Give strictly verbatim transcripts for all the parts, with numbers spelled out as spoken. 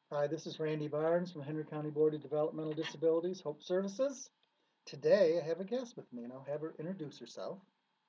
Hi, this is Randy Barnes from Henry County Board of Developmental Disabilities, Hope Services. Today I have a guest with me and I'll have her introduce herself.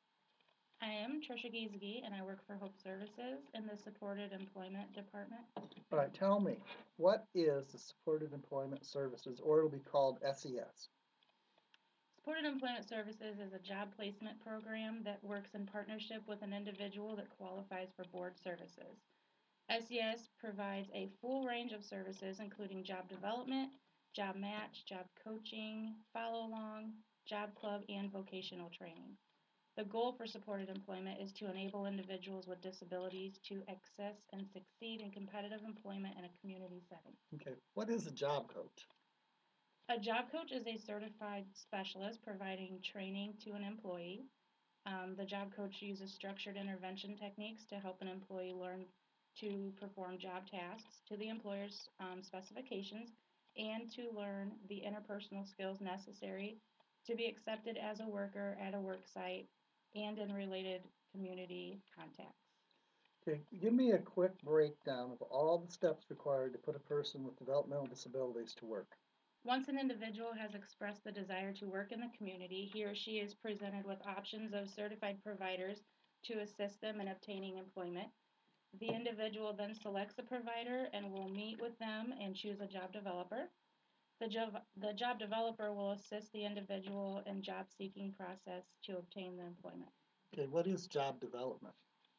I am Trisha Giesge and I work for Hope Services in the Supported Employment Department. All right, tell me, what is the Supported Employment Services, or it'll be called S E S? Supported Employment Services is a job placement program that works in partnership with an individual that qualifies for board services. S E S provides a full range of services including job development, job match, job coaching, follow along, job club, and vocational training. The goal for supported employment is to enable individuals with disabilities to access and succeed in competitive employment in a community setting. Okay, what is a job coach? A job coach is a certified specialist providing training to an employee. Um, the job coach uses structured intervention techniques to help an employee learn to perform job tasks to the employer's um, specifications and to learn the interpersonal skills necessary to be accepted as a worker at a work site and in related community contacts. Okay, give me a quick breakdown of all the steps required to put a person with developmental disabilities to work. Once an individual has expressed the desire to work in the community, he or she is presented with options of certified providers to assist them in obtaining employment. The individual then selects a provider and will meet with them and choose a job developer. The job, the job developer will assist the individual in job seeking process to obtain the employment. Okay, what is job development?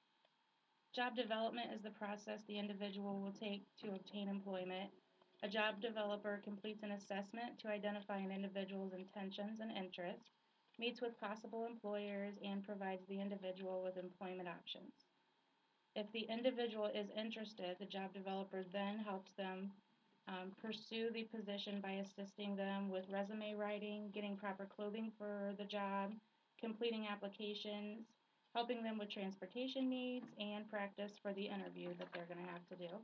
Job development is the process the individual will take to obtain employment. A job developer completes an assessment to identify an individual's intentions and interests, meets with possible employers, and provides the individual with employment options. If the individual is interested, the job developer then helps them um, pursue the position by assisting them with resume writing, getting proper clothing for the job, completing applications, helping them with transportation needs, and practice for the interview that they're going to have to do.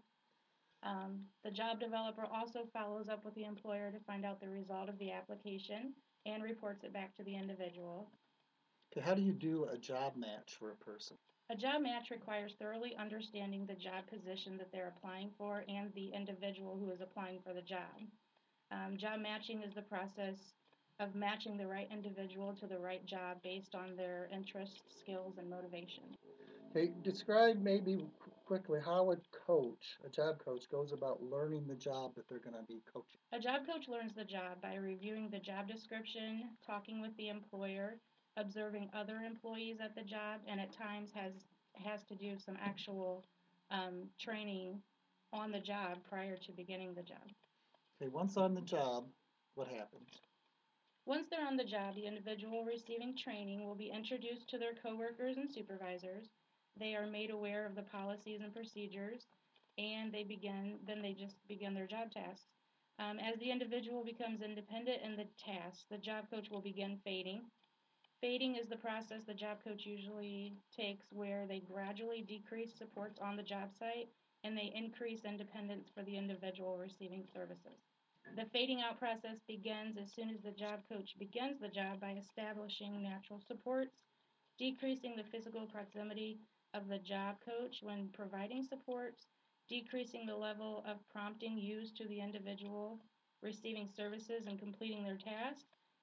Um, the job developer also follows up with the employer to find out the result of the application and reports it back to the individual. Okay, how do you do a job match for a person? A job match requires thoroughly understanding the job position that they're applying for and the individual who is applying for the job. Um, job matching is the process of matching the right individual to the right job based on their interests, skills, and motivation. Okay, describe maybe quickly how a coach, a job coach, goes about learning the job that they're going to be coaching. A job coach learns the job by reviewing the job description, talking with the employer, observing other employees at the job, and at times has has to do some actual um, training on the job prior to beginning the job. Okay, once on the job, what happens? Once they're on the job, the individual receiving training will be introduced to their coworkers and supervisors. They are made aware of the policies and procedures, and they begin. Then they just begin their job tasks. Um, as the individual becomes independent in the tasks, the job coach will begin fading. Fading is the process the job coach usually takes where they gradually decrease supports on the job site and they increase independence for the individual receiving services. The fading out process begins as soon as the job coach begins the job by establishing natural supports, decreasing the physical proximity of the job coach when providing supports, decreasing the level of prompting used to the individual receiving services and completing their tasks,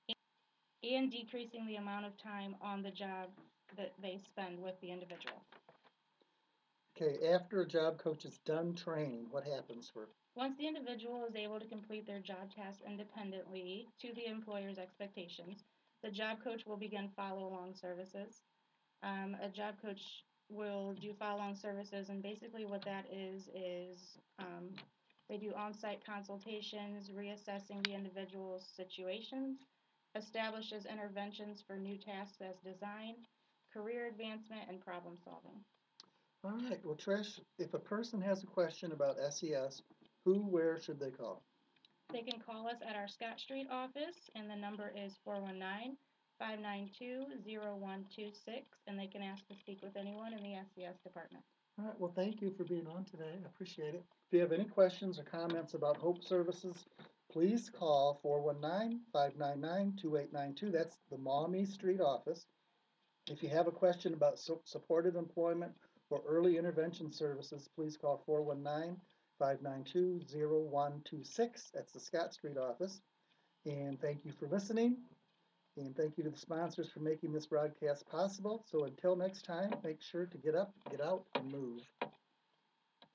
and decreasing the amount of time on the job that they spend with the individual. Okay, after a job coach is done training, what happens for? Once the individual is able to complete their job tasks independently to the employer's expectations, the job coach will begin follow-along services. Um, a job coach will do follow-along services, and basically what that is is um, they do on-site consultations, reassessing the individual's situations, establishes interventions for new tasks as designed, career advancement, and problem solving. All right, well, Trish, if a person has a question about S E S, who, where should they call? They can call us at our Scott Street office, and the number is four one nine, five nine two, zero one two six, and they can ask to speak with anyone in the S E S department. All right, well, thank you for being on today. I appreciate it. If you have any questions or comments about Hope Services, please call four one nine, five nine nine, two eight nine two. That's the Maumee Street office. If you have a question about su- supported employment or early intervention services, please call four one nine, five nine two, zero one two six. That's the Scott Street office. And thank you for listening. And thank you to the sponsors for making this broadcast possible. So until next time, make sure to get up, get out, and move.